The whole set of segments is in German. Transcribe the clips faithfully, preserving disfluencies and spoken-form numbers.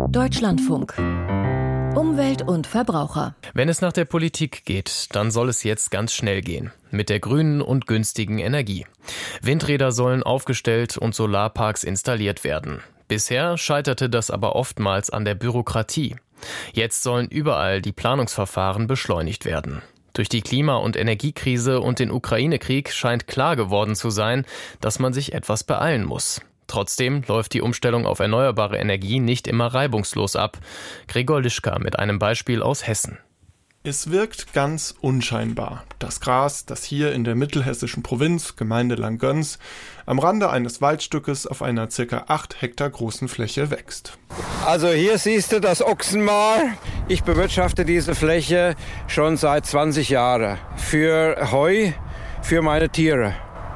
Deutschlandfunk. Umwelt und Verbraucher. Wenn es nach der Politik geht, dann soll es jetzt ganz schnell gehen. Mit der grünen und günstigen Energie. Windräder sollen aufgestellt und Solarparks installiert werden. Bisher scheiterte das aber oftmals an der Bürokratie. Jetzt sollen überall die Planungsverfahren beschleunigt werden. Durch die Klima- und Energiekrise und den Ukraine-Krieg scheint klar geworden zu sein, dass man sich etwas beeilen muss. Trotzdem läuft die Umstellung auf erneuerbare Energie nicht immer reibungslos ab. Gregor Lischka mit einem Beispiel aus Hessen. Es wirkt ganz unscheinbar. Das Gras, das hier in der mittelhessischen Provinz, Gemeinde Langgöns, am Rande eines Waldstückes auf einer circa acht Hektar großen Fläche wächst. Also hier siehst du das Ochsenmaar. Ich bewirtschafte diese Fläche schon seit zwanzig Jahren. Für Heu, für meine Tiere.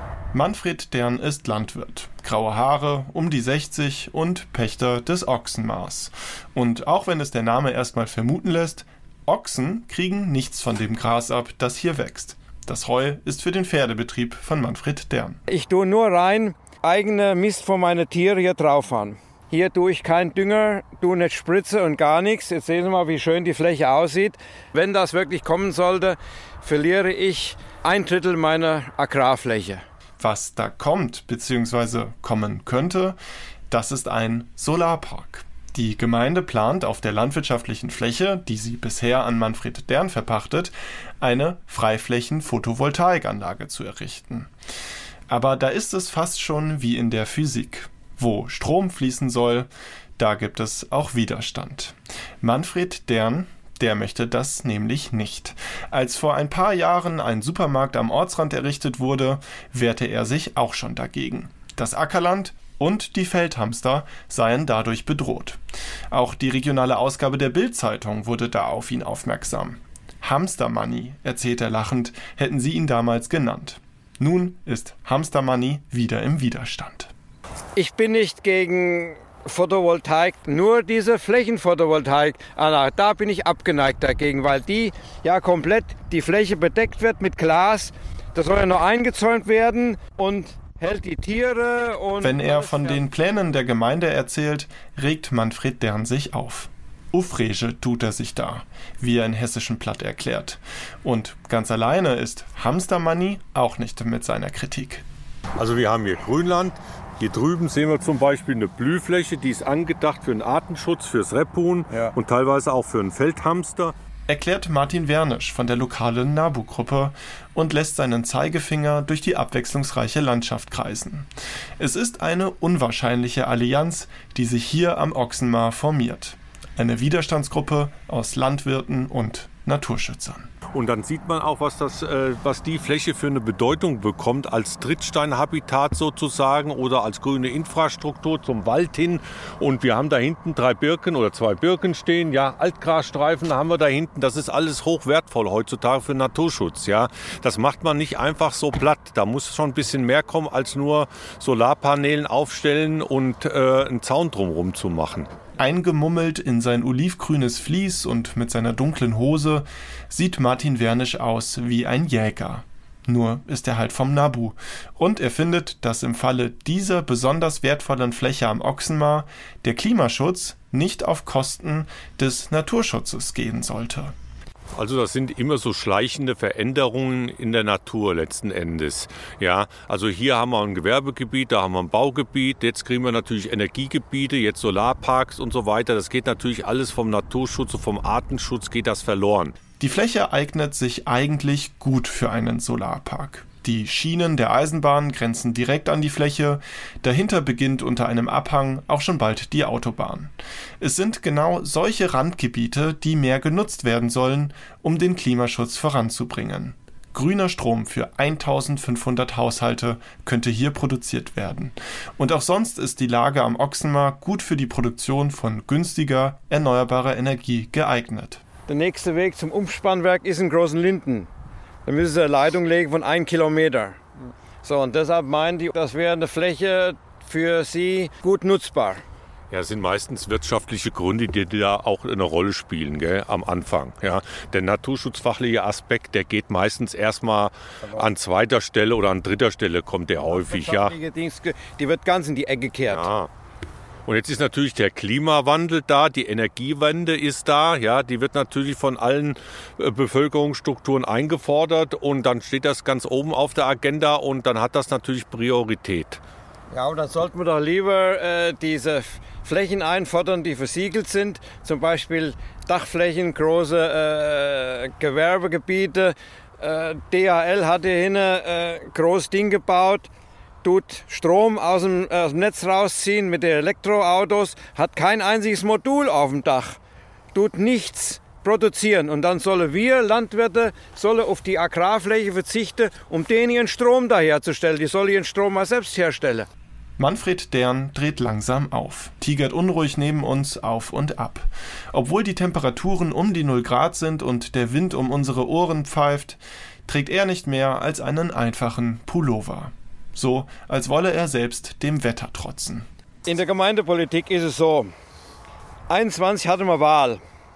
Manfred Dern ist Landwirt. Graue Haare, um die sechzig und Pächter des Ochsenmaars. Und auch wenn es der Name erstmal vermuten lässt, Ochsen kriegen nichts von dem Gras ab, das hier wächst. Das Heu ist für den Pferdebetrieb von Manfred Dern. Ich tue nur rein eigene Mist von meinen Tieren hier drauf an. Hier tue ich keinen Dünger, tue nicht Spritze und gar nichts. Jetzt sehen Sie mal, wie schön die Fläche aussieht. Wenn das wirklich kommen sollte, verliere ich ein Drittel meiner Agrarfläche. Was da kommt bzw. kommen könnte, das ist ein Solarpark. Die Gemeinde plant auf der landwirtschaftlichen Fläche, die sie bisher an Manfred Dern verpachtet, eine Freiflächen-Photovoltaikanlage zu errichten. Aber da ist es fast schon wie in der Physik. Wo Strom fließen soll, da gibt es auch Widerstand. Manfred Dern, der möchte das nämlich nicht. Als vor ein paar Jahren ein Supermarkt am Ortsrand errichtet wurde, wehrte er sich auch schon dagegen. Das Ackerland und die Feldhamster seien dadurch bedroht. Auch die regionale Ausgabe der Bild-Zeitung wurde da auf ihn aufmerksam. Hamster Money, erzählt er lachend, hätten sie ihn damals genannt. Nun ist Hamster Money wieder im Widerstand. Ich bin nicht gegen Photovoltaik, nur diese Flächenphotovoltaik, da bin ich abgeneigt dagegen, weil die ja komplett die Fläche bedeckt wird mit Glas. Das soll ja noch eingezäunt werden und hält die Tiere. Und wenn er von den Plänen der Gemeinde erzählt, regt Manfred Dern sich auf. Ufrege tut er sich da, wie er in Hessischen Platt erklärt. Und ganz alleine ist Hamster Money auch nicht mit seiner Kritik. Also wir haben hier Grünland. Hier drüben sehen wir zum Beispiel eine Blühfläche, die ist angedacht für den Artenschutz, fürs Rebhuhn ja. und teilweise auch für einen Feldhamster. Erklärt Martin Wernisch von der lokalen NABU-Gruppe und lässt seinen Zeigefinger durch die abwechslungsreiche Landschaft kreisen. Es ist eine unwahrscheinliche Allianz, die sich hier am Ochsenmaar formiert. Eine Widerstandsgruppe aus Landwirten und Naturschützern. Und dann sieht man auch, was, das, äh, was die Fläche für eine Bedeutung bekommt als Trittsteinhabitat sozusagen oder als grüne Infrastruktur zum Wald hin. Und wir haben da hinten drei Birken oder zwei Birken stehen. Ja, Altgrasstreifen haben wir da hinten. Das ist alles hochwertvoll heutzutage für Naturschutz. Ja, das macht man nicht einfach so platt. Da muss schon ein bisschen mehr kommen, als nur Solarpanelen aufstellen und äh, einen Zaun drumherum zu machen. Eingemummelt in sein olivgrünes Vlies und mit seiner dunklen Hose sieht Martin Wernisch aus wie ein Jäger. Nur ist er halt vom NABU. Und er findet, dass im Falle dieser besonders wertvollen Fläche am Ochsenmaar der Klimaschutz nicht auf Kosten des Naturschutzes gehen sollte. Also das sind immer so schleichende Veränderungen in der Natur letzten Endes. Ja, also hier haben wir ein Gewerbegebiet, da haben wir ein Baugebiet, jetzt kriegen wir natürlich Energiegebiete, jetzt Solarparks und so weiter. Das geht natürlich alles vom Naturschutz und vom Artenschutz geht das verloren. Die Fläche eignet sich eigentlich gut für einen Solarpark. Die Schienen der Eisenbahn grenzen direkt an die Fläche, dahinter beginnt unter einem Abhang auch schon bald die Autobahn. Es sind genau solche Randgebiete, die mehr genutzt werden sollen, um den Klimaschutz voranzubringen. Grüner Strom für eintausendfünfhundert Haushalte könnte hier produziert werden. Und auch sonst ist die Lage am Ochsenmaar gut für die Produktion von günstiger, erneuerbarer Energie geeignet. Der nächste Weg zum Umspannwerk ist in Großenlinden. Da müssen sie eine Leitung legen von einem Kilometer. So, und deshalb meinen die, das wäre eine Fläche für sie gut nutzbar. Ja, es sind meistens wirtschaftliche Gründe, die da auch eine Rolle spielen, gell, am Anfang. Ja. Der naturschutzfachliche Aspekt, der geht meistens erstmal an zweiter Stelle oder an dritter Stelle kommt der häufig. Ja. Die wird ganz in die Ecke gekehrt. Ja. Und jetzt ist natürlich der Klimawandel da, die Energiewende ist da, ja, die wird natürlich von allen äh, Bevölkerungsstrukturen eingefordert und dann steht das ganz oben auf der Agenda und dann hat das natürlich Priorität. Ja, und dann sollten wir doch lieber äh, diese Flächen einfordern, die versiegelt sind, zum Beispiel Dachflächen, große äh, Gewerbegebiete. Äh, D H L hat hier hinten äh, großes Ding gebaut. Tut Strom aus dem, aus dem Netz rausziehen mit den Elektroautos, hat kein einziges Modul auf dem Dach, tut nichts produzieren. Und dann sollen wir Landwirte sollen auf die Agrarfläche verzichten, um denen ihren Strom da herzustellen. Die sollen ihren Strom mal selbst herstellen. Manfred Dern dreht langsam auf, tigert unruhig neben uns auf und ab. Obwohl die Temperaturen um die null Grad sind und der Wind um unsere Ohren pfeift, trägt er nicht mehr als einen einfachen Pullover. So, als wolle er selbst dem Wetter trotzen. In der Gemeindepolitik ist es so, einundzwanzig hatten wir Wahl.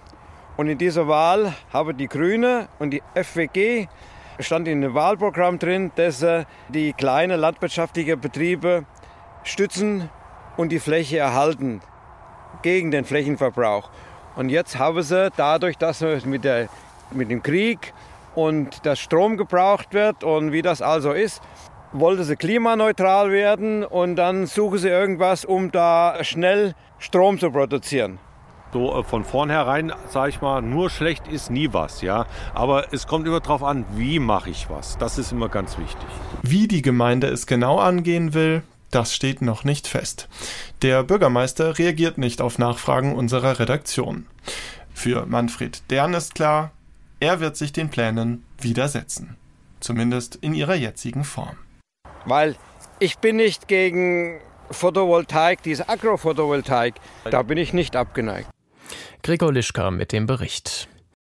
Und in dieser Wahl haben die Grüne und die F W G, stand in dem Wahlprogramm drin, dass sie die kleinen landwirtschaftlichen Betriebe stützen und die Fläche erhalten gegen den Flächenverbrauch. Und jetzt haben sie, dadurch, dass wir mit, der, mit dem Krieg und das Strom gebraucht wird und wie das also ist, wollte sie klimaneutral werden und dann suchen sie irgendwas, um da schnell Strom zu produzieren. So äh, von vornherein, sage ich mal, nur schlecht ist nie was, ja. Aber es kommt immer darauf an, wie mache ich was. Das ist immer ganz wichtig. Wie die Gemeinde es genau angehen will, das steht noch nicht fest. Der Bürgermeister reagiert nicht auf Nachfragen unserer Redaktion. Für Manfred Dern ist klar, er wird sich den Plänen widersetzen. Zumindest in ihrer jetzigen Form. Weil ich bin nicht gegen Photovoltaik, diese Agrophotovoltaik, da bin ich nicht abgeneigt. Gregor Lischka mit dem Bericht.